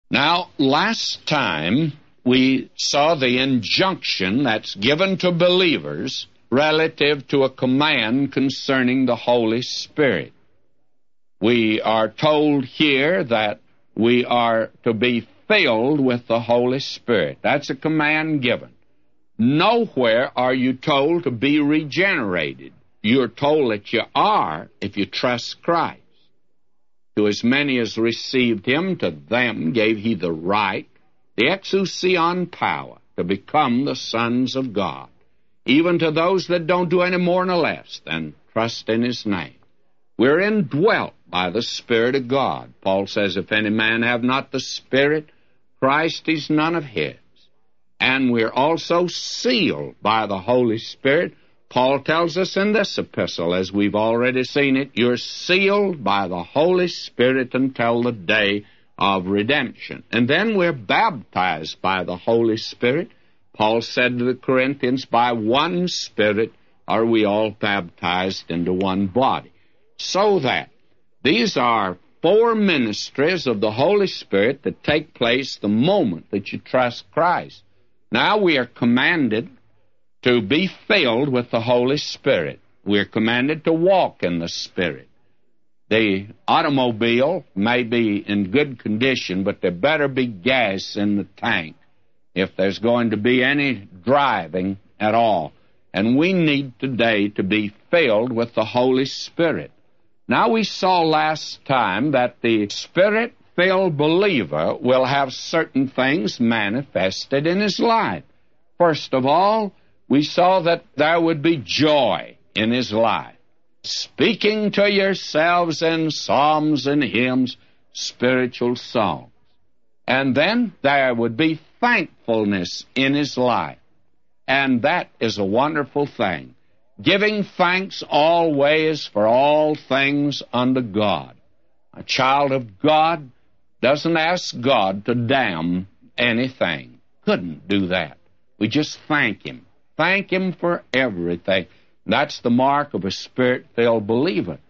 Now, last time we saw the injunction that's given to believers relative to a command concerning the Holy Spirit. We are told here that we are to be filled with the Holy Spirit. That's a command given. Nowhere are you told to be regenerated. You're told that you are if you trust Christ. To as many as received him, to them gave he the right, the exousion power, to become the sons of God, even to those that don't do any more nor less than trust in his name. We're indwelt by the Spirit of God. Paul says, if any man have not the Spirit, Christ is none of his. And we're also sealed by the Holy Spirit. Paul tells us in this epistle, as we've already seen it, you're sealed by the Holy Spirit until the day of redemption. And then we're baptized by the Holy Spirit. Paul said to the Corinthians, by one Spirit are we all baptized into one body. So that these are four ministries of the Holy Spirit that take place the moment that you trust Christ. Now we are commanded to be filled with the Holy Spirit. We're commanded to walk in the Spirit. The automobile may be in good condition, but there better be gas in the tank if there's going to be any driving at all. And we need today to be filled with the Holy Spirit. Now we saw last time that the Spirit-filled believer will have certain things manifested in his life. First of all, we saw that there would be joy in his life. Speaking to yourselves in psalms and hymns, spiritual songs. And then there would be thankfulness in his life. And that is a wonderful thing. Giving thanks always for all things unto God. A child of God doesn't ask God to damn anything. Couldn't do that. We just thank him. Thank him for everything. That's the mark of a Spirit-filled believer.